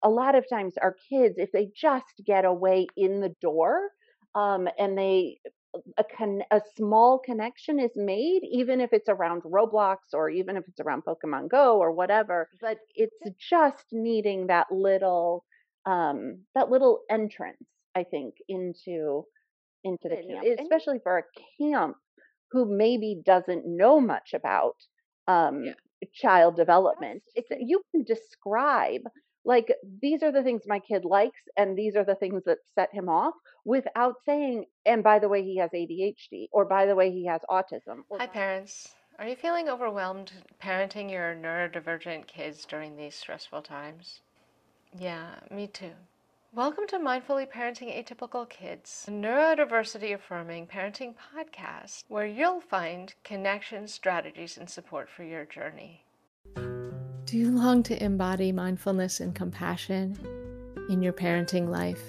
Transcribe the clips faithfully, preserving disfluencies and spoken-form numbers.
a lot of times our kids, if they just get away in the door, um, and they a con- a small connection is made, even if it's around Roblox or even if it's around Pokemon Go or whatever. But it's just needing that little um, that little entrance, I think, into into the camp, especially for a camp who maybe doesn't know much about um, Yeah. child development. It's, you can describe, like, these are the things my kid likes, and these are the things that set him off, without saying, and by the way, he has A D H D, or by the way, he has autism. Or Hi, parents. Are you feeling overwhelmed parenting your neurodivergent kids during these stressful times? Yeah, me too. Welcome to Mindfully Parenting Atypical Kids, a neurodiversity affirming parenting podcast where you'll find connection, strategies, and support for your journey. Do you long to embody mindfulness and compassion in your parenting life?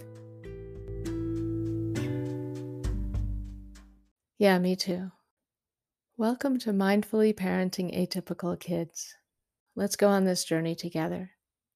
Yeah, me too. Welcome to Mindfully Parenting Atypical Kids. Let's go on this journey together.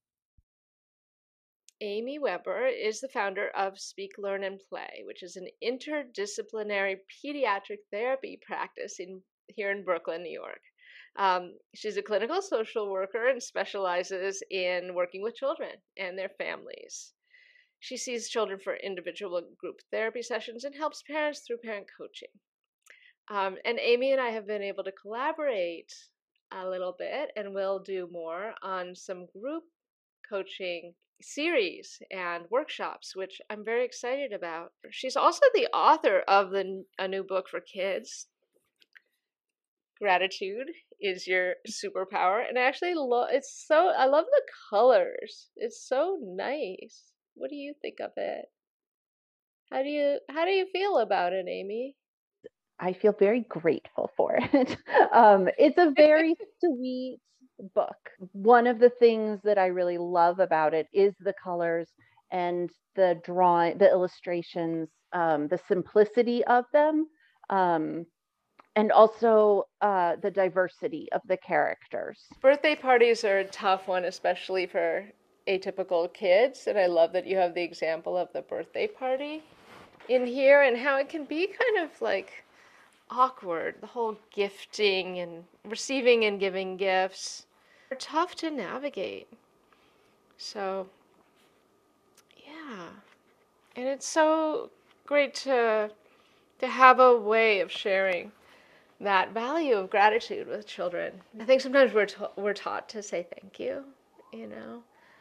Amy Weber is the founder of Speak, Learn, and Play, which is an interdisciplinary pediatric therapy practice in here in Brooklyn, New York. Um, she's a clinical social worker and specializes in working with children and their families. She sees children for individual and group therapy sessions and helps parents through parent coaching. Um, and Amy and I have been able to collaborate a little bit, and we'll do more on some group coaching series and workshops, which I'm very excited about. She's also the author of the a new book for kids. Gratitude is your superpower, and I actually love it's so I love the colors. It's so nice. What do you think of it? How do you how do you feel about it, Amy? I feel very grateful for it. um, it's a very sweet book. One of the things that I really love about it is the colors and the drawing, the illustrations, um, the simplicity of them, um, and also uh, the diversity of the characters. Birthday parties are a tough one, especially for atypical kids, and I love that you have the example of the birthday party in here and how it can be kind of like awkward. The whole gifting and receiving and giving gifts are tough to navigate. So, yeah. And it's so great to to have a way of sharing that value of gratitude with children. I think sometimes we're ta- we're taught to say thank you, you know.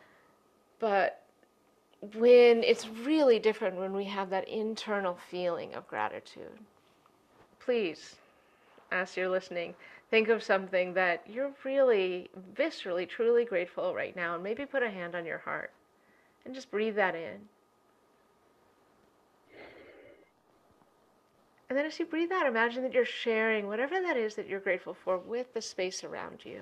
But when it's really different when we have that internal feeling of gratitude. Please, as you're listening, think of something that you're really viscerally, truly grateful right now, and maybe put a hand on your heart and just breathe that in. And then as you breathe out, imagine that you're sharing whatever that is that you're grateful for with the space around you.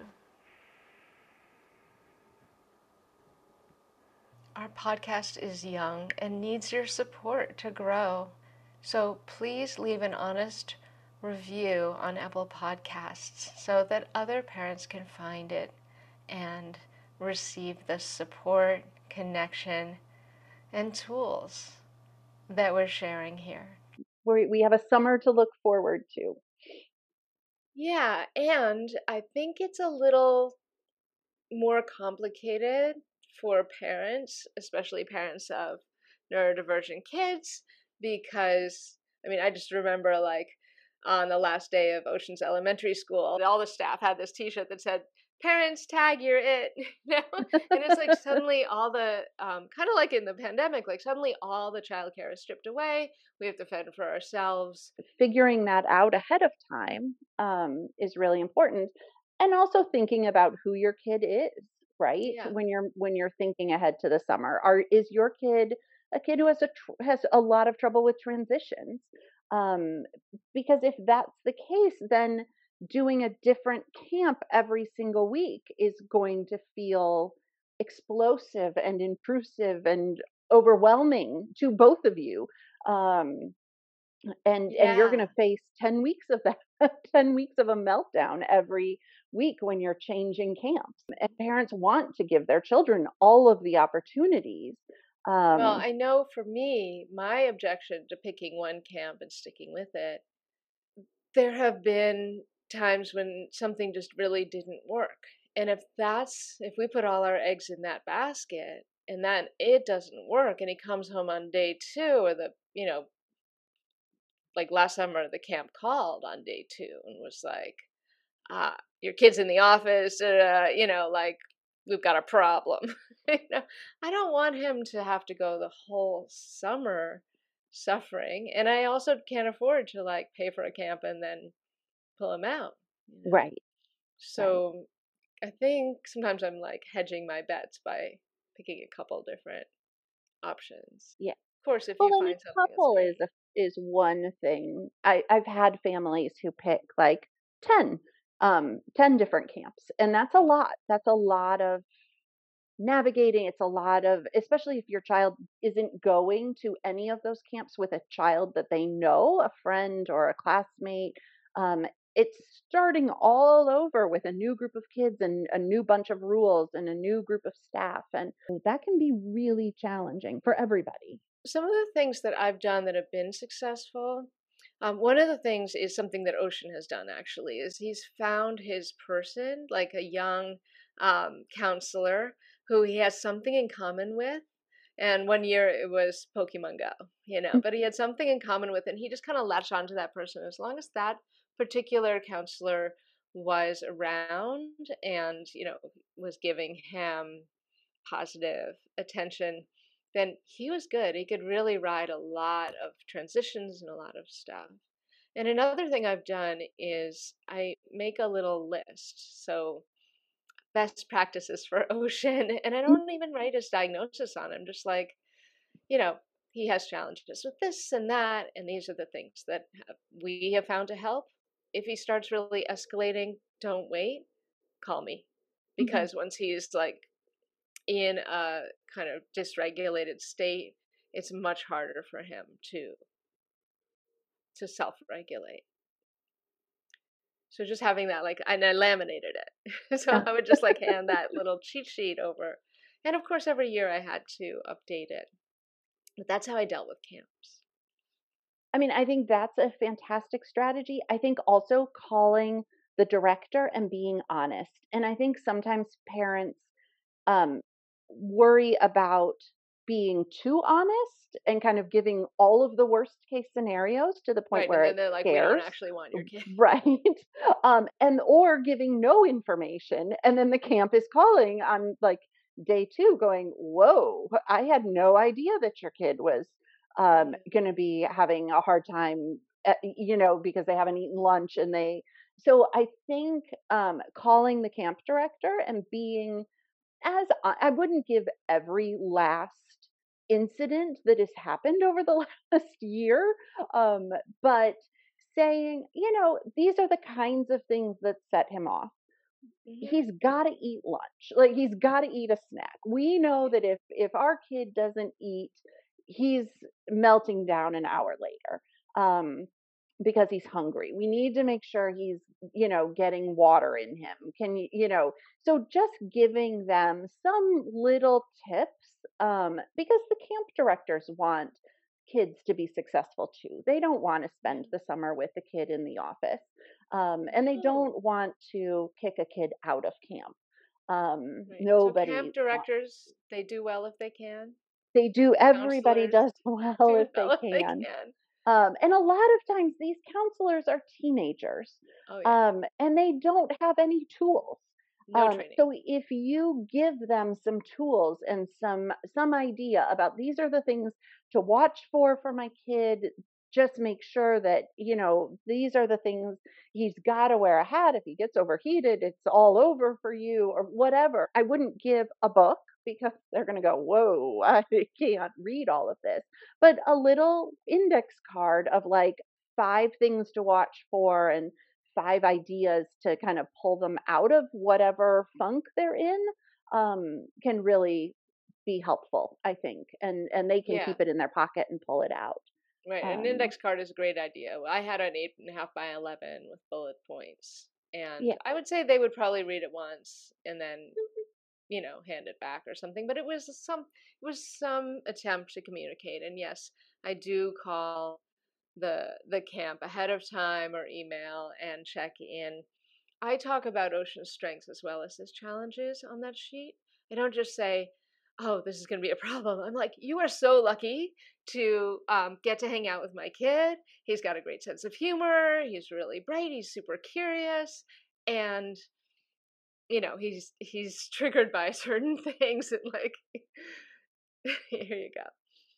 Our podcast is young and needs your support to grow. So please leave an honest review on Apple Podcasts so that other parents can find it and receive the support, connection, and tools that we're sharing here. We we have a summer to look forward to. Yeah, and I think it's a little more complicated for parents, especially parents of neurodivergent kids, because I mean, I just remember like on the last day of Oceans Elementary School, all the staff had this T-shirt that said, "Parents, tag your it," you know? And it's like suddenly all the um, kind of like in the pandemic, like suddenly all the childcare is stripped away. We have to fend for ourselves. Figuring that out ahead of time um, is really important, and also thinking about who your kid is, right? Yeah. When you're when you're thinking ahead to the summer, are is your kid a kid who has a tr- has a lot of trouble with transitions? Um, because if that's the case, then doing a different camp every single week is going to feel explosive and intrusive and overwhelming to both of you. Um, and and you're going Yeah. to face ten weeks of that ten weeks of a meltdown every week when you're changing camps. And parents want to give their children all of the opportunities. Well, Um, I know for me, my objection to picking one camp and sticking with it, there have been times when something just really didn't work. And if that's, if we put all our eggs in that basket and then it doesn't work and he comes home on day two or the, you know, like last summer, the camp called on day two and was like, ah, your kid's in the office, uh, you know, like we've got a problem. You know, I don't want him to have to go the whole summer suffering, and I also can't afford to like pay for a camp and then pull him out. You know, right, right. so I think sometimes I'm like hedging my bets by picking a couple different options. Yeah. Of course, if Well, you and find a something that's couple is great. a, is one thing. I I've had families who pick like ten, um, ten different camps, and that's a Oh, lot. That's a lot of navigating. It's a lot of, especially if your child isn't going to any of those camps with a child that they know, a friend or a classmate. Um, it's starting all over with a new group of kids and a new bunch of rules and a new group of staff. And that can be really challenging for everybody. some of the things that I've done that have been successful, um, one of the things is something that Ocean has done actually, is he's found his person, like a young um, counselor who he has something in common with. And one year it was Pokemon Go, you know, but he had something in common with it. And he just kind of latched onto that person. As long as that particular counselor was around and, you know, was giving him positive attention, then he was good. He could really ride a lot of transitions and a lot of stuff. And another thing I've done is I make a little list. So best practices for Ocean, and I don't even write his diagnosis on him. Just like, you know, he has challenges with this and that, and these are the things that have, we have found to help. If he starts really escalating, don't wait. Call me, Mhm. because once he's like in a kind of dysregulated state, it's much harder for him to to self-regulate. So just having that, like, and I laminated it. So Uh, I would just like hand that little cheat sheet over. And of course, every year I had to update it. But that's how I dealt with camps. I mean, I think that's a fantastic strategy. I think also calling the director and being honest. And I think sometimes parents um, worry about being too honest and kind of giving all of the worst case scenarios to the point Right. And where then it they're like, we don't scares. actually want your kid. Right. Um, and or giving no information. And then the camp is calling on like day two going, whoa, I had no idea that your kid was um, Yeah. going to be having a hard time, at, you know, because they haven't eaten lunch and they, so I think um, calling the camp director and being as I, I wouldn't give every last incident that has happened over the last year, um, but saying, you know, these are the kinds of things that set him off. Hmm. He's got to eat lunch. Like he's got to eat a snack. We know that if if our kid doesn't eat, he's melting down an hour later. Um, because he's hungry. We need to make sure he's, you know, getting water in him. Can you, you know, so just giving them some little tips, um, because the camp directors want kids to be successful too. They don't want to spend Yeah. the summer with the kid in the office. Um, and they No. don't want to kick a kid out of camp. Um, Right. So camp nobody wants. directors, they do well if they can. They do. Everybody Counselors does well do if they well if they can. can. Um, and a lot of times these counselors are teenagers, Oh yeah. um, and they don't have any tools. No Um, training. so if you give them some tools and some some idea about these are the things to watch for for my kid, just make sure that you know these are the things he's got to wear a hat if he gets overheated. It's all over for you or whatever. I wouldn't give a book because they're going to go, whoa, I can't read all of this, but a little index card of like five things to watch for and five ideas to kind of pull them out of whatever funk they're in, um, can really be helpful, I think, and and they can Yeah. keep it in their pocket and pull it out. Right. An Um, index card is a great idea. I had an eight and a half by eleven with bullet points. And Yeah. I would say they would probably read it once and then, you know, hand it back or something. But it was some it was some attempt to communicate. And yes, I do call the the camp ahead of time or email and check in. I talk about Ocean's strengths as well as his challenges on that sheet. I don't just say, "Oh, this is going to be a problem." I'm like, "You are so lucky to um, get to hang out with my kid. He's got a great sense of humor. He's really bright. He's super curious, and you know, he's he's triggered by certain things. And like, here you go."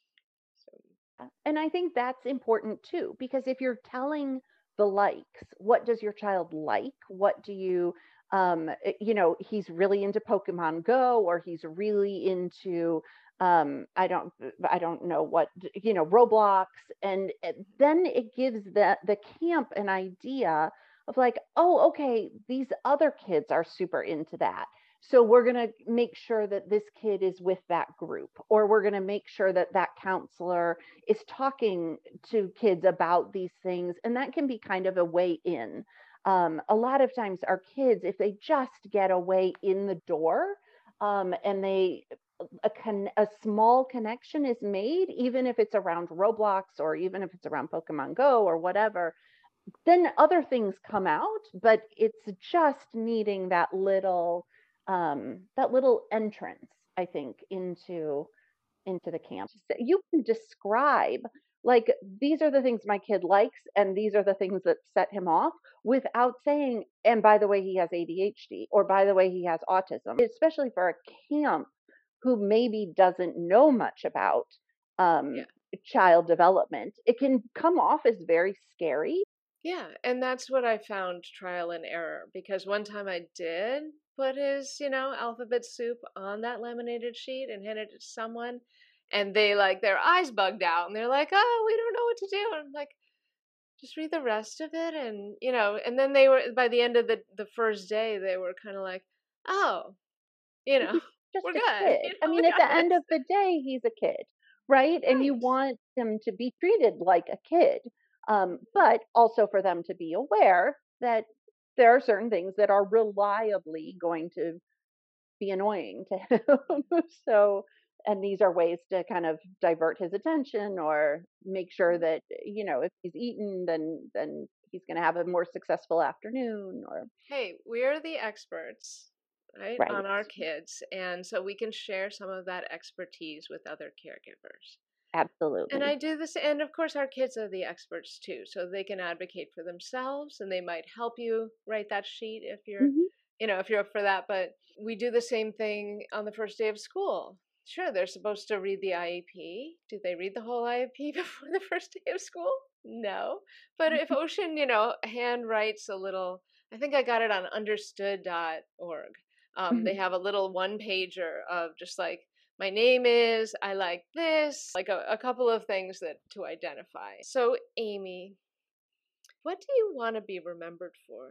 So, Uh, And I think that's important too, because if you're telling the likes, what does your child like? What do you, um, eh, you know, he's really into Pokemon Go, or he's really into, um, I don't, I don't know what, you know, Roblox, and eh, then it gives the the camp an idea of like, oh, okay, these other kids are super into that. So we're going to make sure that this kid is with that group, or we're going to make sure that that counselor is talking to kids about these things, and that can be kind of a way in. Um, a lot of times our kids, if they just get a way in the door, um, and they a, con- a small connection is made, even if it's around Roblox or even if it's around Pokemon Go or whatever, then other things come out, but it's just needing that little um, that little entrance, I think, into into the camp. You can describe, like, these are the things my kid likes and these are the things that set him off, without saying, and by the way, he has A D H D, or by the way, he has autism, especially for a camp who maybe doesn't know much about yeah. um, child development. It can come off as very scary. Yeah, and that's what I found trial and error because one time I did put his, you know, alphabet soup on that laminated sheet and handed it to someone, and they like their eyes bugged out and they're like, "Oh, we don't know what to do." And I'm like, "Just read the rest of it." And, you know, and then they were by the end of the the first day, they were kind of like, "Oh, you know, He's just we're a good. kid. You I know, we mean, at got the end this." of the day, he's a kid, right? And you Right. want them to be treated like a kid, um, but also for them to be aware that there are certain things that are reliably going to be annoying to him. So, and these are ways to kind of divert his attention or make sure that, you know, if he's eaten, then then he's going to have a more successful afternoon, or Hey, we're the experts, right, right. on our kids, and so we can share some of that expertise with other caregivers. And Absolutely. I do this, and of course, our kids are the experts too, so they can advocate for themselves, and they might help you write that sheet if you're, Hmm. you know, if you're up for that. But we do the same thing on the first day of school. Sure, they're supposed to read the I E P. Do they read the whole I E P before the first day of school? No. But if Ocean, you know, hand writes a little, I think I got it on understood dot org. Um, they have a little one pager of just like, my name is, I like this, like a, a couple of things that to identify. So, Amy, what do you want to be remembered for?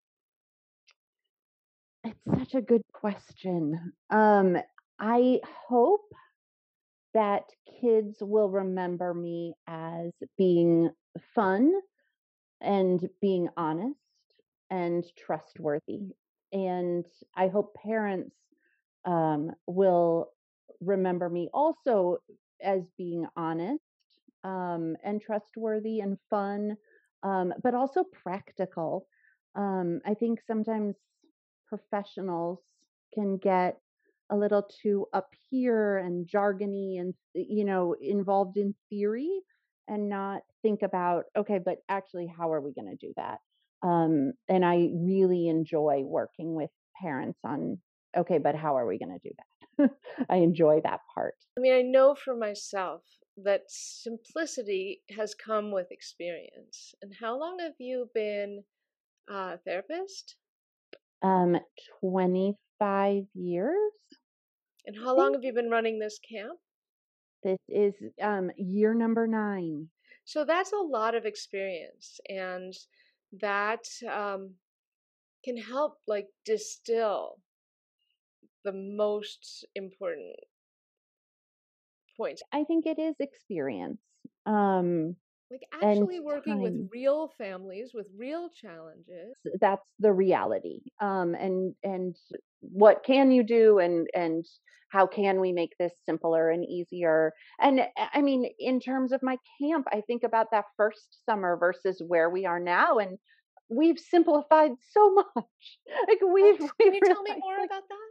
It's such a good question. Um, I hope that kids will remember me as being fun and being honest and trustworthy. And I hope parents um, will remember me also as being honest, um, and trustworthy and fun, um, but also practical. Um, I think sometimes professionals can get a little too up here and jargony and, you know, involved in theory, and not think about, okay, but actually, how are we going to do that? Um, and I really enjoy working with parents on, okay, but how are we going to do that? I enjoy that part. I mean, I know for myself that simplicity has come with experience. And how long have you been a therapist? Um, twenty-five years, And I how long think. have you been running this camp? This is um, year number nine. So that's a lot of experience. And that um, can help like distill the most important points. I think it is experience. Um, Like and actually working with time. real families with real challenges. That's the reality. Um, and and what can you do, and and how can we make this simpler and easier? And uh, I mean, in terms of my camp, I think about that first summer versus where we are now, and we've simplified so much. Like Oh, we've can we've you tell me realized, more like about that?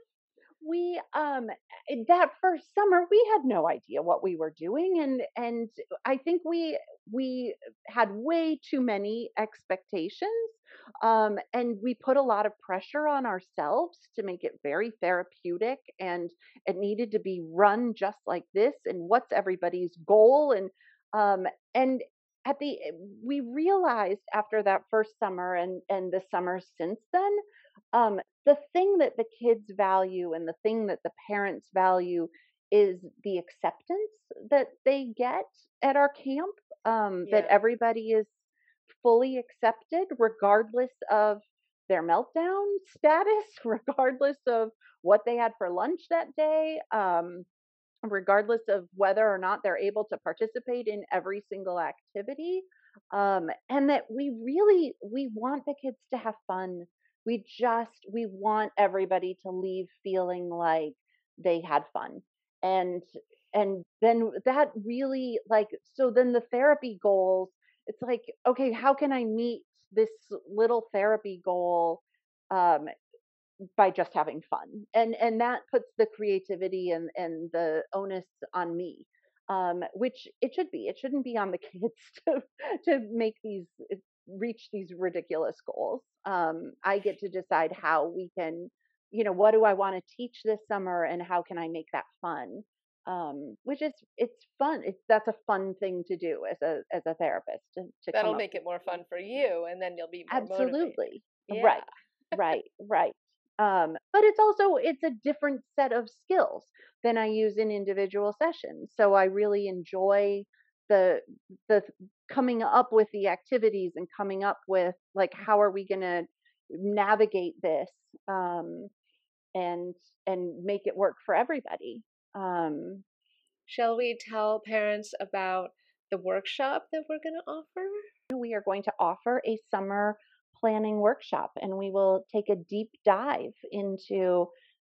we um eh, that first summer we had no idea what we were doing, and and I think we we had way too many expectations, um and we put a lot of pressure on ourselves to make it very therapeutic, and it needed to be run just like this, and what's everybody's goal, and um and at the eh, we realized after that first summer, and and the summers since then, um the thing that the kids value and the thing that the parents value is the acceptance that they get at our camp, um, that Yeah. everybody is fully accepted regardless of their meltdown status, regardless of what they had for lunch that day, um, regardless of whether or not they're able to participate in every single activity, um, and that we really we want the kids to have fun. We just we want everybody to leave feeling like they had fun, and and then that really, like, so then the therapy goals, it's like, okay, how can I meet this little therapy goal, um, by just having fun, and and that puts the creativity and and the onus on me, um which it should be, it shouldn't be on the kids to to make these uh, reach these ridiculous goals. um I get to decide how we can, you know, what do I want to teach this summer, and how can I make that fun, um which is, it's fun, it's that's a fun thing to do as a as a therapist, to, to That'll come up make with. it more fun for you, and then you'll be more motivated. Absolutely. Yeah. Right. Right. Right. Um, but it's also, it's a different set of skills than I use in individual sessions. So I really enjoy the the coming up with the activities, and coming up with, like, how are we going to navigate this, um, and and make it work for everybody. Um, Shall we tell parents about the workshop that we're going to offer? we are going to offer a summer planning workshop, and we will take a deep dive into,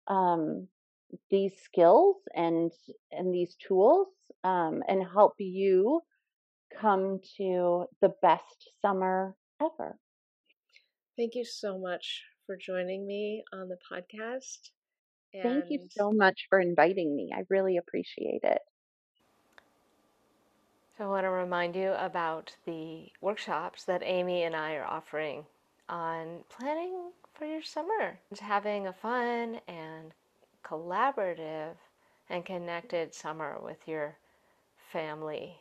um, these skills and and these tools, um, and help you come to the best summer ever. Thank you so much for joining me on the podcast. Thank you And so much for inviting me. I really appreciate it. so I want to remind you about the workshops that Amy and I are offering on planning for your summer. It's having a fun and collaborative and connected summer with your family.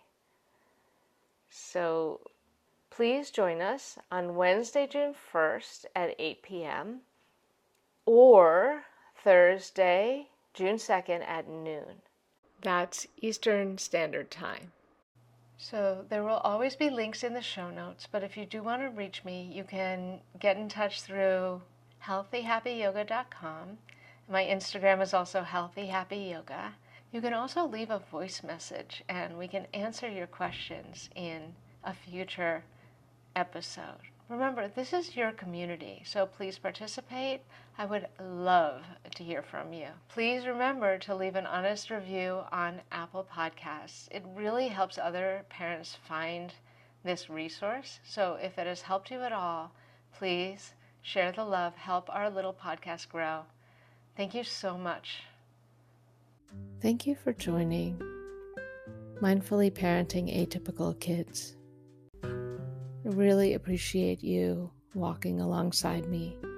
So please join us on Wednesday, June first at eight p.m. or Thursday, June second at noon. That's Eastern Standard Time. So there will always be links in the show notes, but if you do want to reach me, you can get in touch through healthy happy yoga dot com. My Instagram is also healthy happy yoga. You can also leave a voice message and we can answer your questions in a future episode. Remember, this is your community, so please participate. I would love to hear from you. Please remember to leave an honest review on Apple Podcasts. It really helps other parents find this resource. So if it has helped you at all, please share the love, help our little podcast grow. Thank you so much. Thank you for joining Mindfully Parenting Atypical Kids. I really appreciate you walking alongside me